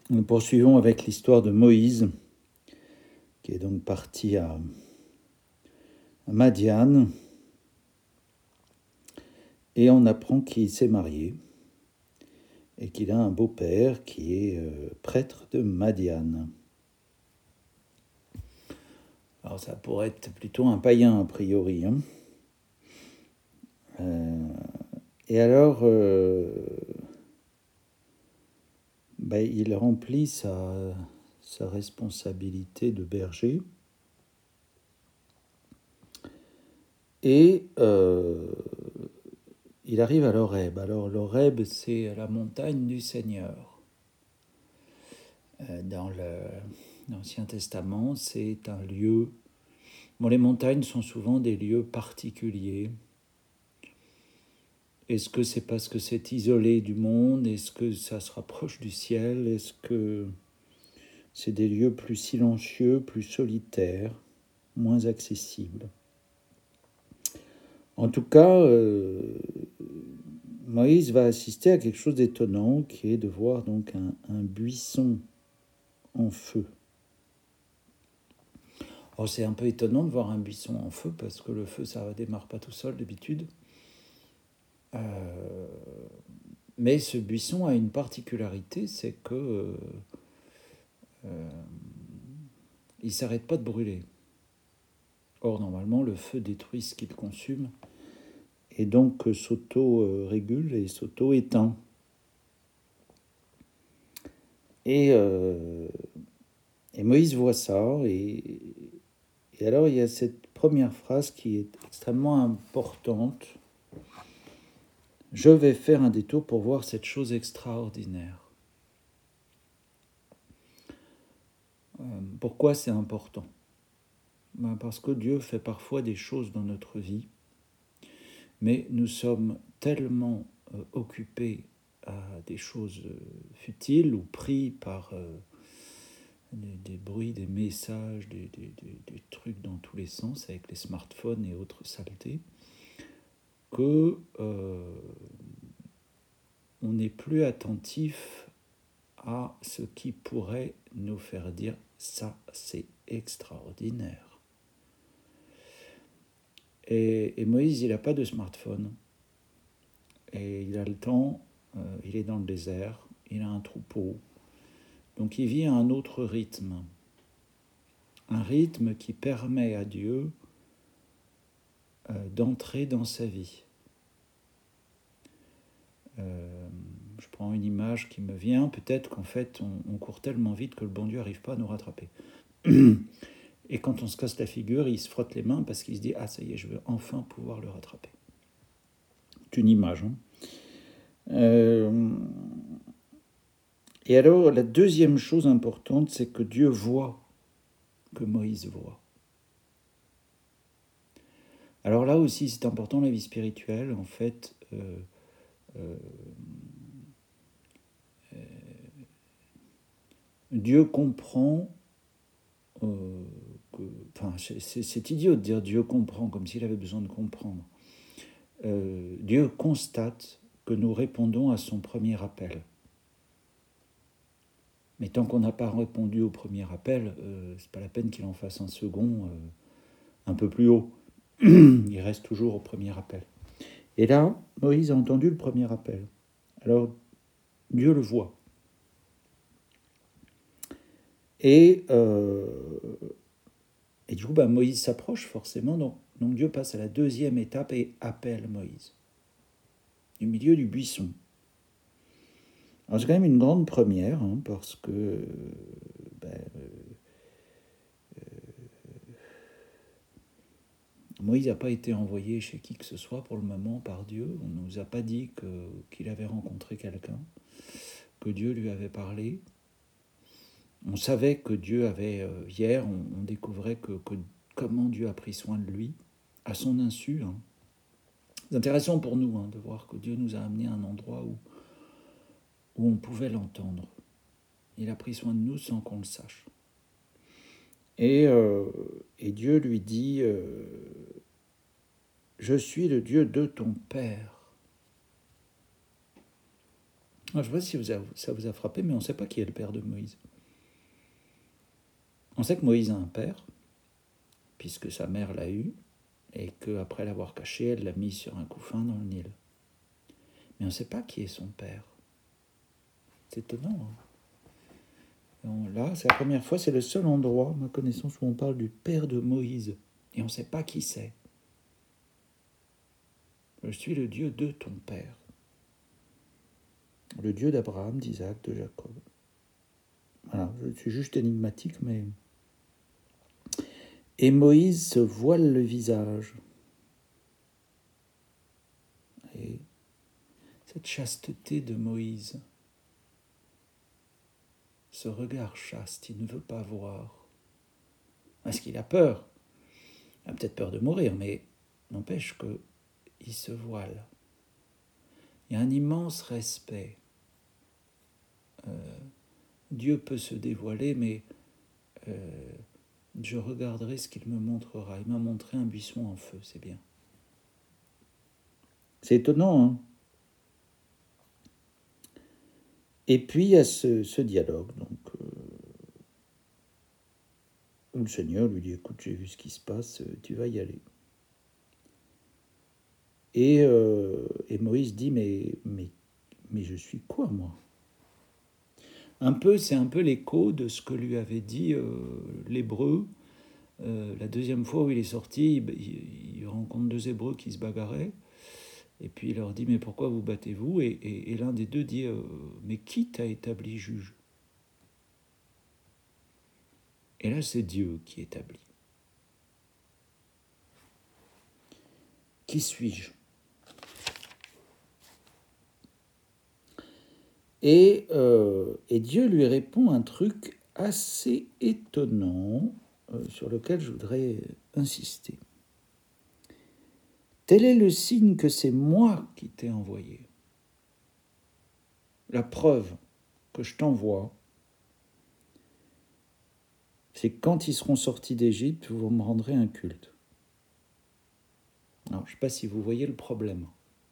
Nous poursuivons avec l'histoire de Moïse, qui est donc parti à Madian, et on apprend qu'il s'est marié et qu'il a un beau-père qui est prêtre de Madian. Alors ça pourrait être plutôt un païen a priori. Et alors, il remplit sa responsabilité de berger. Et il arrive à l'Horeb. Alors l'Horeb, c'est la montagne du Seigneur. Dans l'Ancien Testament, c'est un lieu... Bon, les montagnes sont souvent des lieux particuliers. Est-ce que c'est parce que c'est isolé du monde? Est-ce que ça se rapproche du ciel? Est-ce que c'est des lieux plus silencieux, plus solitaires, moins accessibles? En tout cas, Moïse va assister à quelque chose d'étonnant, qui est de voir donc un buisson en feu. Alors c'est un peu étonnant de voir un buisson en feu, parce que le feu, ça ne démarre pas tout seul d'habitude. Mais ce buisson a une particularité, c'est que il ne s'arrête pas de brûler. Or, normalement, le feu détruit ce qu'il consume, et donc s'auto-régule et s'auto-éteint. Et Moïse voit ça, et alors il y a cette première phrase qui est extrêmement importante. Je vais faire un détour pour voir cette chose extraordinaire. Pourquoi c'est important? Parce que Dieu fait parfois des choses dans notre vie, mais nous sommes tellement occupés à des choses futiles ou pris par des bruits, des messages, des trucs dans tous les sens avec les smartphones et autres saletés, que on n'est plus attentif à ce qui pourrait nous faire dire « ça, c'est extraordinaire ». Et Moïse, il n'a pas de smartphone. Et il a le temps, il est dans le désert, il a un troupeau. Donc il vit à un autre rythme. Un rythme qui permet à Dieu d'entrer dans sa vie. Je prends une image qui me vient, peut-être qu'en fait on court tellement vite que le bon Dieu n'arrive pas à nous rattraper. Et quand on se casse la figure, il se frotte les mains parce qu'il se dit « Ah, ça y est, je veux enfin pouvoir le rattraper ». C'est une image. Et alors, la deuxième chose importante, c'est que Dieu voit, que Moïse voit. Alors là aussi, c'est important, la vie spirituelle, en fait... Dieu comprend... c'est idiot de dire Dieu comprend, comme s'il avait besoin de comprendre. Dieu constate que nous répondons à son premier appel. Mais tant qu'on n'a pas répondu au premier appel, c'est pas la peine qu'il en fasse un second un peu plus haut. Il reste toujours au premier appel. Et là, Moïse a entendu le premier appel. Alors, Dieu le voit. Et du coup, Moïse s'approche forcément. Donc Dieu passe à la deuxième étape et appelle Moïse. Du milieu du buisson. Alors c'est quand même une grande première, parce que Moïse n'a pas été envoyé chez qui que ce soit pour le moment par Dieu. On ne nous a pas dit qu'il avait rencontré quelqu'un, que Dieu lui avait parlé. On savait que Dieu avait, hier, on découvrait que comment Dieu a pris soin de lui, à son insu. C'est intéressant pour nous de voir que Dieu nous a amenés à un endroit où on pouvait l'entendre. Il a pris soin de nous sans qu'on le sache. Et Dieu lui dit « Je suis le Dieu de ton père. » Je ne sais pas si ça vous a frappé, mais on ne sait pas qui est le père de Moïse. On sait que Moïse a un père, puisque sa mère l'a eu, et qu'après l'avoir caché, elle l'a mis sur un couffin dans le Nil. Mais on ne sait pas qui est son père. C'est étonnant. Là, c'est la première fois, c'est le seul endroit, à ma connaissance, où on parle du père de Moïse. Et on ne sait pas qui c'est. Je suis le Dieu de ton père. Le Dieu d'Abraham, d'Isaac, de Jacob. Voilà, je suis juste énigmatique, mais... Et Moïse se voile le visage. Et cette chasteté de Moïse, ce regard chaste, il ne veut pas voir. Est-ce qu'il a peur? Il a peut-être peur de mourir, mais n'empêche qu'il se voile. Il y a un immense respect. Dieu peut se dévoiler, mais je regarderai ce qu'il me montrera. Il m'a montré un buisson en feu, c'est bien. C'est étonnant, hein? Et puis il y a ce dialogue, donc, où le Seigneur lui dit, écoute, j'ai vu ce qui se passe, tu vas y aller. Et Moïse dit, mais je suis quoi, moi? C'est un peu l'écho de ce que lui avait dit l'Hébreu. La deuxième fois où il est sorti, il rencontre deux Hébreux qui se bagarraient. Et puis il leur dit, mais pourquoi vous battez-vous? Et l'un des deux dit, mais qui t'a établi juge? Et là, c'est Dieu qui établit. Qui suis-je? Et Dieu lui répond un truc assez étonnant sur lequel je voudrais insister. Tel est le signe que c'est moi qui t'ai envoyé. La preuve que je t'envoie, c'est que quand ils seront sortis d'Égypte, vous me rendrez un culte. Alors, je ne sais pas si vous voyez le problème.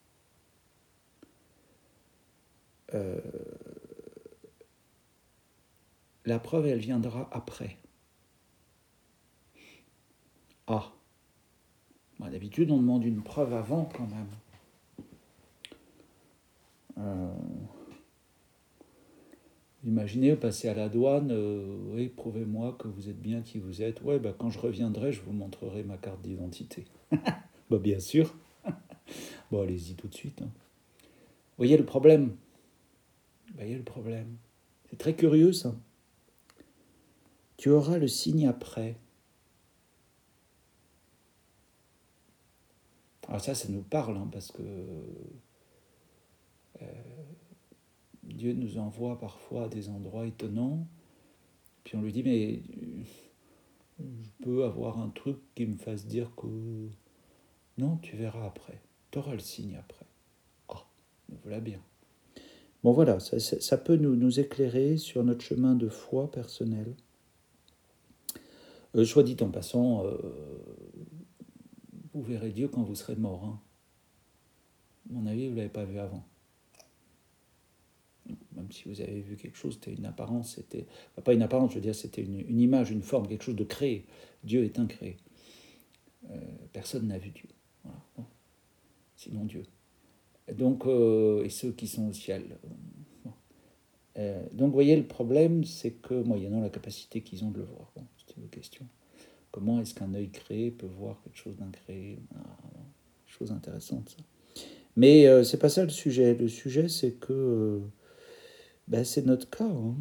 La preuve, elle viendra après. Ah, d'habitude, on demande une preuve avant quand même. Imaginez, vous passez à la douane, oui, prouvez-moi que vous êtes bien qui vous êtes. Ouais, quand je reviendrai, je vous montrerai ma carte d'identité. Bien sûr. Allez-y tout de suite. Hein. Vous voyez le problème? C'est très curieux, ça. Tu auras le signe après. Alors ça nous parle, hein, parce que Dieu nous envoie parfois à des endroits étonnants, puis on lui dit, mais je peux avoir un truc qui me fasse dire que... Non, tu verras après. Tu auras le signe après. Voilà bien. Voilà, ça peut nous éclairer sur notre chemin de foi personnel. Soit dit en passant, vous verrez Dieu quand vous serez mort. Hein. À mon avis, vous ne l'avez pas vu avant. Même si vous avez vu quelque chose, c'était une apparence, pas une apparence, je veux dire, c'était une image, une forme, quelque chose de créé. Dieu est incréé. Personne n'a vu Dieu. Voilà. Bon. Sinon Dieu. Donc, et ceux qui sont au ciel. Donc, vous voyez, le problème, c'est que, moyennant la capacité qu'ils ont de le voir, c'était une question. Comment est-ce qu'un œil créé peut voir quelque chose d'incréé? Chose intéressante, ça. Mais c'est pas ça le sujet. Le sujet, c'est que c'est notre cas. Hein.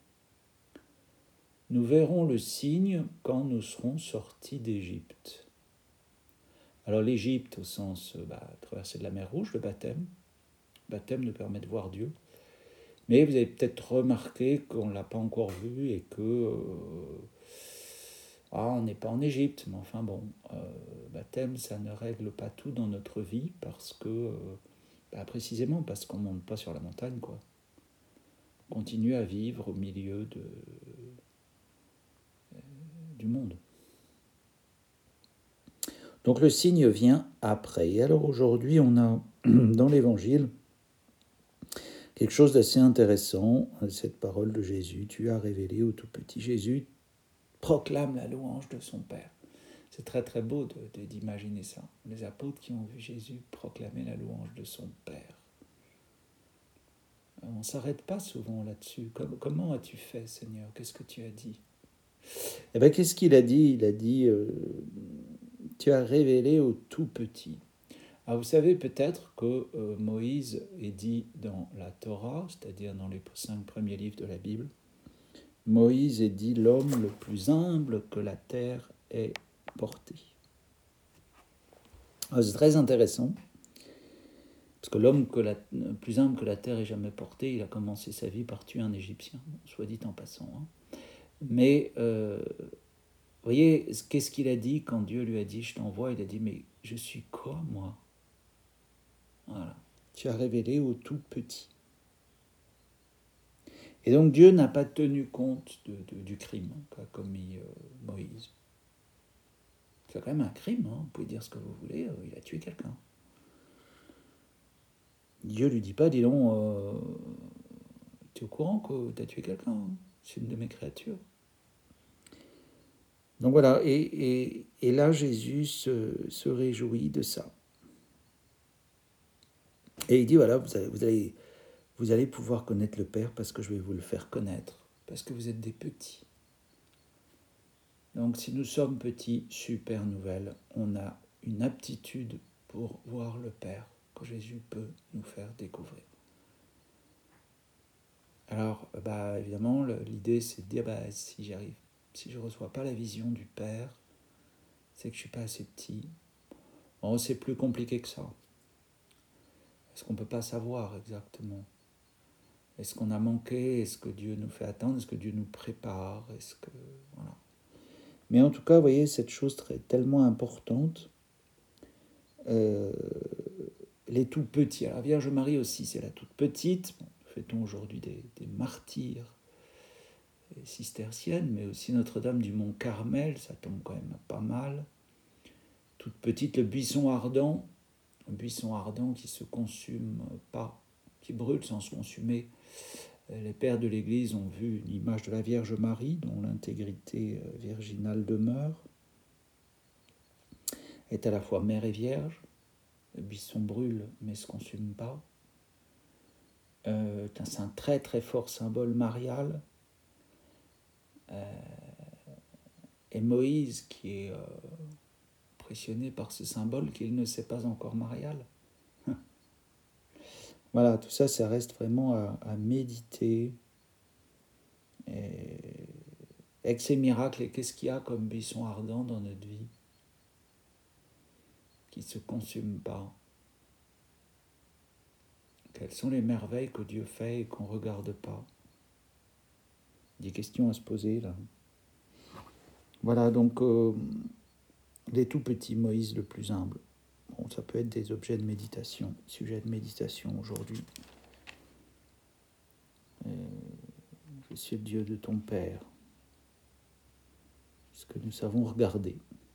Nous verrons le signe quand nous serons sortis d'Égypte. Alors l'Égypte, au sens traversée de la mer Rouge, le baptême. Le baptême nous permet de voir Dieu. Mais vous avez peut-être remarqué qu'on ne l'a pas encore vu et que... on n'est pas en Égypte, mais enfin bon, baptême, ça ne règle pas tout dans notre vie parce que, précisément parce qu'on ne monte pas sur la montagne, quoi. On continue à vivre au milieu du monde. Donc le signe vient après. Et alors aujourd'hui, on a dans l'Évangile quelque chose d'assez intéressant, cette parole de Jésus. Tu as révélé au tout petit. Jésus proclame la louange de son Père. C'est très très beau d'imaginer ça. Les apôtres qui ont vu Jésus proclamer la louange de son Père. On ne s'arrête pas souvent là-dessus. Comment as-tu fait, Seigneur? Qu'est-ce que tu as dit? Eh bien, qu'est-ce qu'il a dit? Il a dit, tu as révélé au tout petit. Alors, vous savez peut-être que Moïse est dit dans la Torah, c'est-à-dire dans les 5 premiers livres de la Bible, Moïse est dit l'homme le plus humble que la terre ait porté. Alors, c'est très intéressant, parce que l'homme le plus humble que la terre ait jamais porté, il a commencé sa vie par tuer un Égyptien, soit dit en passant. Hein. Mais, vous voyez, qu'est-ce qu'il a dit quand Dieu lui a dit « je t'envoie » Il a dit « mais je suis quoi, moi ?» Voilà. Tu as révélé au tout petit. Et donc Dieu n'a pas tenu compte du crime qu'a commis Moïse. C'est quand même un crime, hein. Vous pouvez dire ce que vous voulez, il a tué quelqu'un. Dieu ne lui dit pas, dis donc, tu es au courant que tu as tué quelqu'un, hein. C'est une de mes créatures. Donc voilà, et là Jésus se réjouit de ça. Et il dit, voilà, vous allez pouvoir connaître le Père parce que je vais vous le faire connaître, parce que vous êtes des petits. Donc si nous sommes petits, super nouvelle, on a une aptitude pour voir le Père que Jésus peut nous faire découvrir. Alors, évidemment, l'idée c'est de dire, si je ne reçois pas la vision du Père, c'est que je ne suis pas assez petit. Bon, c'est plus compliqué que ça. Est-ce qu'on ne peut pas savoir exactement? Est-ce qu'on a manqué? Est-ce que Dieu nous fait attendre? Est-ce que Dieu nous prépare? Voilà. Mais en tout cas, vous voyez, cette chose tellement importante, les tout petits. Alors, la Vierge Marie aussi, c'est la toute petite. Bon, fait-on aujourd'hui des martyrs cisterciennes, mais aussi Notre-Dame du Mont Carmel, ça tombe quand même pas mal. Toute petite, le buisson ardent qui se consume pas, qui brûle sans se consumer. Les pères de l'Église ont vu une image de la Vierge Marie, dont l'intégrité virginale demeure, est à la fois mère et vierge. Le buisson brûle, mais ne se consume pas. C'est un très très fort symbole marial. Et Moïse, qui est impressionné par ce symbole qu'il ne sait pas encore marial. Voilà, tout ça, ça reste vraiment à méditer. Et avec ces miracles, qu'est-ce qu'il y a comme buisson ardent dans notre vie qui ne se consume pas? Quelles sont les merveilles que Dieu fait et qu'on ne regarde pas? Des questions à se poser là. Voilà, donc les tout petits, Moïse le plus humble. Bon, ça peut être des objets de méditation, sujets de méditation aujourd'hui. Je suis le Dieu de ton Père. Ce que nous savons regarder.